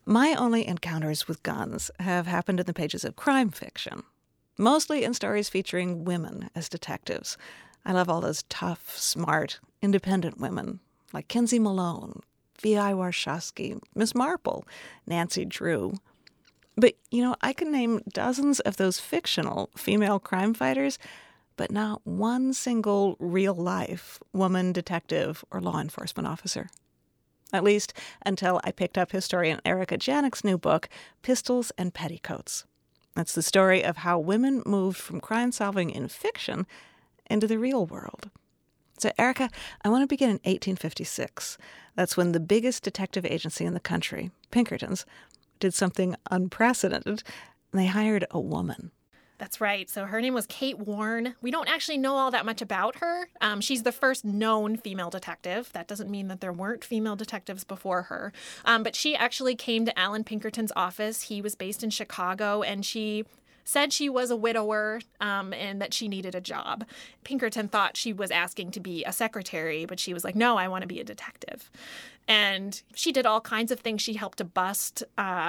My only encounters with guns have happened in the pages of crime fiction, mostly in stories featuring women as detectives. I love all those tough, smart, independent women like Kinsey Malone, V.I. Warshawski, Miss Marple, Nancy Drew. But, I can name dozens of those fictional female crime fighters, but not one single real-life woman detective or law enforcement officer. At least until I picked up historian Erika Janik's new book, Pistols and Petticoats. That's the story of how women moved from crime-solving in fiction into the real world. So, Erika, I want to begin in 1856. That's when the biggest detective agency in the country, Pinkerton's, did something unprecedented. They hired a woman. That's right. So her name was Kate Warne. We don't actually know all that much about her. She's the first known female detective. That doesn't mean that there weren't female detectives before her. But she actually came to Allan Pinkerton's office. He was based in Chicago, and she said she was a widower and that she needed a job. Pinkerton thought she was asking to be a secretary, but she was like, no, I want to be a detective. And she did all kinds of things. She helped to bust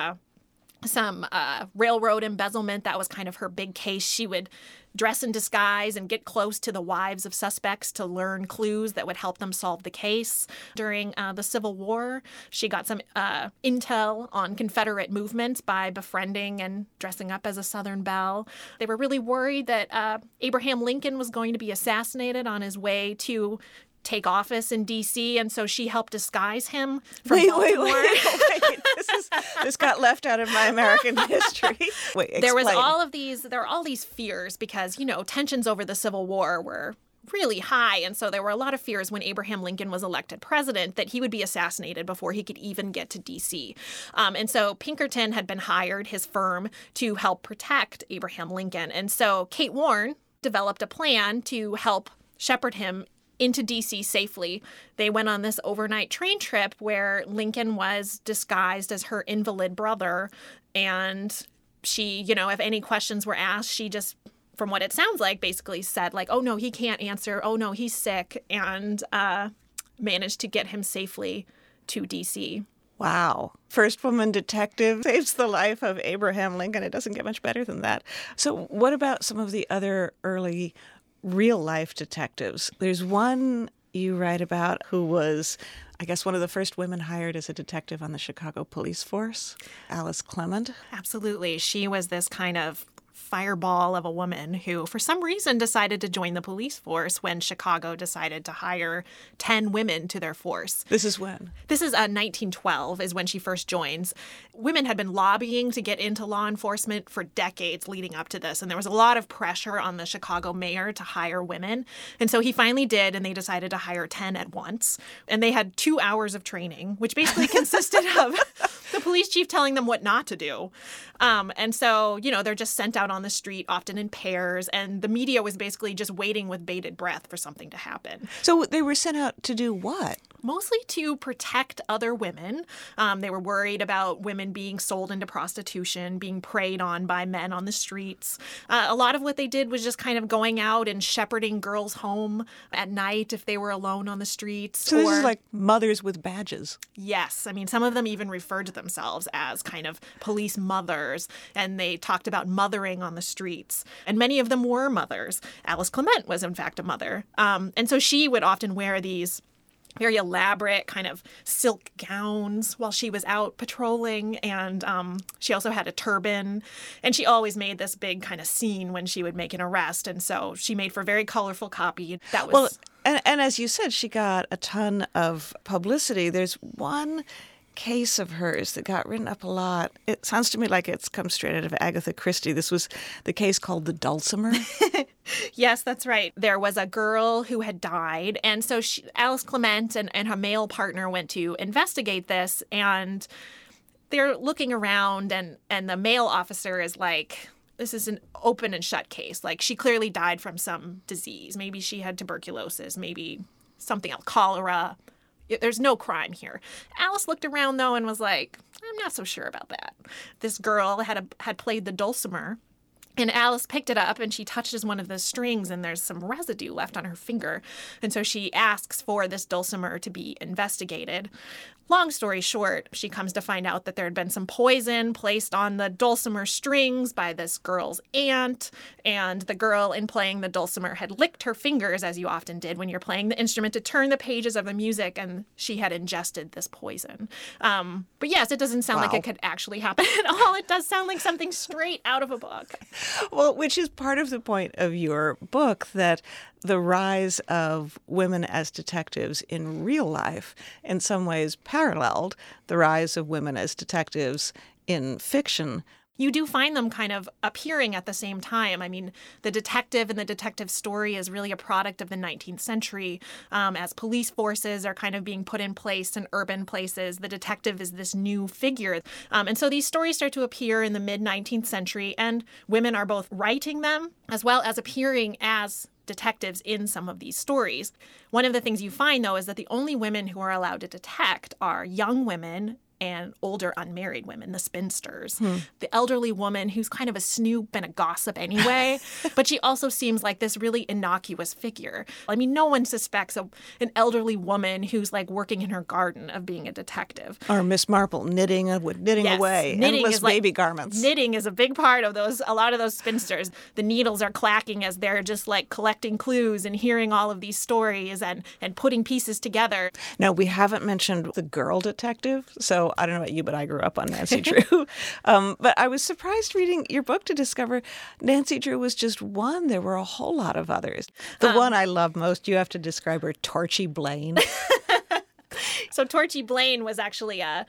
some railroad embezzlement. That was kind of her big case. She would dress in disguise and get close to the wives of suspects to learn clues that would help them solve the case. During the Civil War, she got some intel on Confederate movements by befriending and dressing up as a Southern belle. They were really worried that Abraham Lincoln was going to be assassinated on his way to take office in D.C., and so she helped disguise him from Baltimore. Wait. This got left out of my American history. Wait, explain. There were all these fears because, tensions over the Civil War were really high, and so there were a lot of fears when Abraham Lincoln was elected president that he would be assassinated before he could even get to D.C. And so Pinkerton had been hired, his firm, to help protect Abraham Lincoln. And so Kate Warne developed a plan to help shepherd him into D.C. safely. They went on this overnight train trip where Lincoln was disguised as her invalid brother. And she, if any questions were asked, she just, from what it sounds like, basically said like, oh, no, he can't answer. Oh, no, he's sick. And managed to get him safely to D.C. Wow. First woman detective saves the life of Abraham Lincoln. It doesn't get much better than that. So what about some of the other early real-life detectives? There's one you write about who was, I guess, one of the first women hired as a detective on the Chicago police force, Alice Clement. Absolutely. She was this kind of fireball of a woman who, for some reason, decided to join the police force when Chicago decided to hire 10 women to their force. This is when? This is 1912 is when she first joins. Women had been lobbying to get into law enforcement for decades leading up to this, and there was a lot of pressure on the Chicago mayor to hire women. And so he finally did, and they decided to hire 10 at once. And they had 2 hours of training, which basically consisted of the police chief telling them what not to do. And so, they're just sent out on the street, often in pairs, and the media was basically just waiting with bated breath for something to happen. So they were sent out to do what? Mostly to protect other women. They were worried about women being sold into prostitution, being preyed on by men on the streets. A lot of what they did was just kind of going out and shepherding girls home at night if they were alone on the streets. So this is like mothers with badges. Yes. I mean, some of them even referred to themselves as kind of police mothers, and they talked about mothering on the streets. And many of them were mothers. Alice Clement was, in fact, a mother. And so she would often wear these very elaborate kind of silk gowns while she was out patrolling. And she also had a turban. And she always made this big kind of scene when she would make an arrest. And so she made for very colorful copy. That was... Well, and as you said, she got a ton of publicity. There's one case of hers that got written up a lot. It sounds to me like it's come straight out of Agatha Christie. This was the case called the Dulcimer. Yes, that's right. There was a girl who had died. And so Alice Clement and her male partner went to investigate this. And they're looking around and the male officer is like, this is an open and shut case. Like, she clearly died from some disease. Maybe she had tuberculosis, maybe something else, cholera. There's no crime here. Alice looked around, though, and was like, I'm not so sure about that. This girl had played the dulcimer, and Alice picked it up, and she touches one of the strings, and there's some residue left on her finger. And so she asks for this dulcimer to be investigated. Long story short, she comes to find out that there had been some poison placed on the dulcimer strings by this girl's aunt, and the girl, in playing the dulcimer, had licked her fingers, as you often did when you're playing the instrument, to turn the pages of the music, and she had ingested this poison. But yes, it doesn't sound like it could actually happen at all. It does sound like something straight out of a book. Well, which is part of the point of your book, that the rise of women as detectives in real life in some ways paralleled the rise of women as detectives in fiction. You do find them kind of appearing at the same time. I mean, the detective and the detective story is really a product of the 19th century. As police forces are kind of being put in place in urban places, the detective is this new figure. And so these stories start to appear in the mid-19th century, and women are both writing them as well as appearing as detectives in some of these stories. One of the things you find, though, is that the only women who are allowed to detect are young women and older unmarried women, the spinsters. The elderly woman who's kind of a snoop and a gossip anyway, but she also seems like this really innocuous figure. I mean, no one suspects an elderly woman who's like working in her garden of being a detective. Or Miss Marple knitting Yes, away, knitting endless is like, baby garments. Knitting is a big part of a lot of those spinsters. The needles are clacking as they're just like collecting clues and hearing all of these stories and putting pieces together. Now, we haven't mentioned the girl detective, so I don't know about you, but I grew up on Nancy Drew. But I was surprised reading your book to discover Nancy Drew was just one. There were a whole lot of others. The one I love most, you have to describe her, Torchy Blaine. So Torchy Blaine was actually a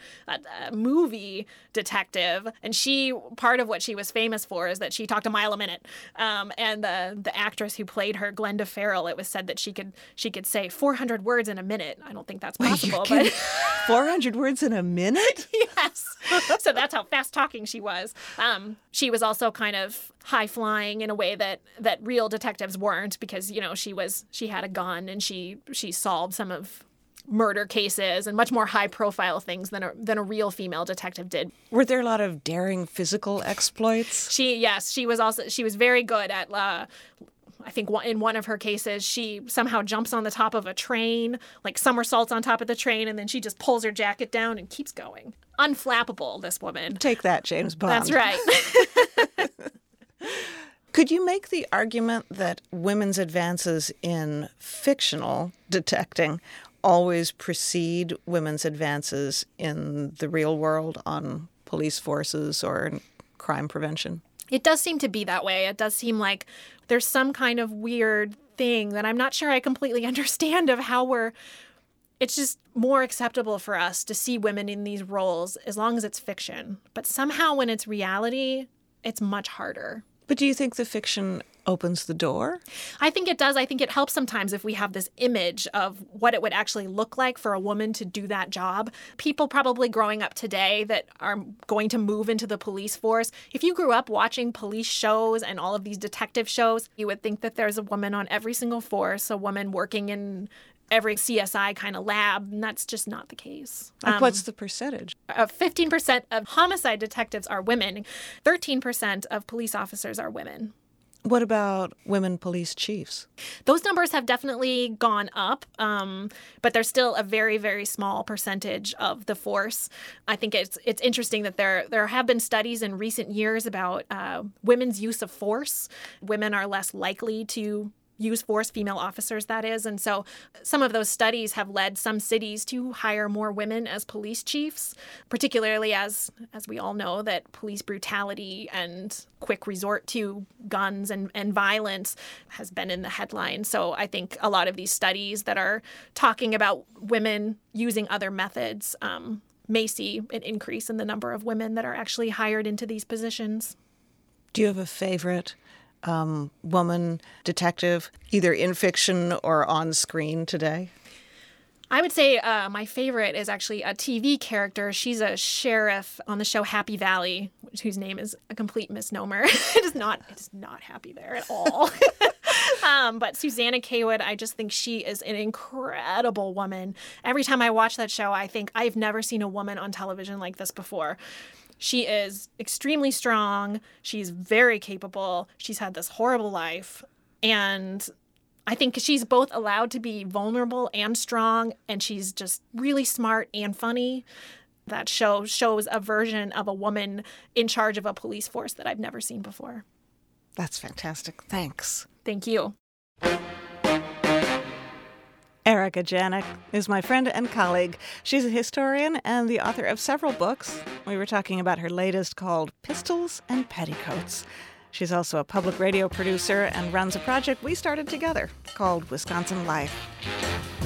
movie detective, and part of what she was famous for is that she talked a mile a minute. And the actress who played her, Glenda Farrell, it was said that she could say 400 words in a minute. I don't think that's possible, but 400 words in a minute? Yes. So that's how fast talking she was. She was also kind of high flying in a way that real detectives weren't, because she had a gun and she solved some of murder cases and much more high-profile things than a real female detective did. Were there a lot of daring physical exploits? She was very good at. I think in one of her cases, she somehow jumps on the top of a train, like somersaults on top of the train, and then she just pulls her jacket down and keeps going. Unflappable, this woman. Take that, James Bond. That's right. Could you make the argument that women's advances in fictional detecting always precede women's advances in the real world on police forces or in crime prevention? It does seem to be that way. It does seem like there's some kind of weird thing that I'm not sure I completely understand of how it's just more acceptable for us to see women in these roles as long as it's fiction. But somehow when it's reality, it's much harder. But do you think the fiction opens the door? I think it does. I think it helps sometimes if we have this image of what it would actually look like for a woman to do that job. People probably growing up today that are going to move into the police force, if you grew up watching police shows and all of these detective shows, you would think that there's a woman on every single force, a woman working in every CSI kind of lab, and that's just not the case. What's the percentage? 15% of homicide detectives are women. 13% of police officers are women. What about women police chiefs? Those numbers have definitely gone up, but they're still a very, very small percentage of the force. I think it's interesting that there have been studies in recent years about women's use of force. Women are less likely to use force, female officers, that is. And so some of those studies have led some cities to hire more women as police chiefs, particularly as we all know that police brutality and quick resort to guns and violence has been in the headlines. So I think a lot of these studies that are talking about women using other methods may see an increase in the number of women that are actually hired into these positions. Do you have a favorite woman detective, either in fiction or on screen today? I would say my favorite is actually a TV character. She's a sheriff on the show Happy Valley, whose name is a complete misnomer. It is not happy there at all. But Susanna Kaywood, I just think she is an incredible woman. Every time I watch that show, I think I've never seen a woman on television like this before. She is extremely strong. She's very capable. She's had this horrible life. And I think she's both allowed to be vulnerable and strong, and she's just really smart and funny. That show shows a version of a woman in charge of a police force that I've never seen before. That's fantastic. Thanks. Thank you. Erika Janik is my friend and colleague. She's a historian and the author of several books. We were talking about her latest called Pistols and Petticoats. She's also a public radio producer and runs a project we started together called Wisconsin Life.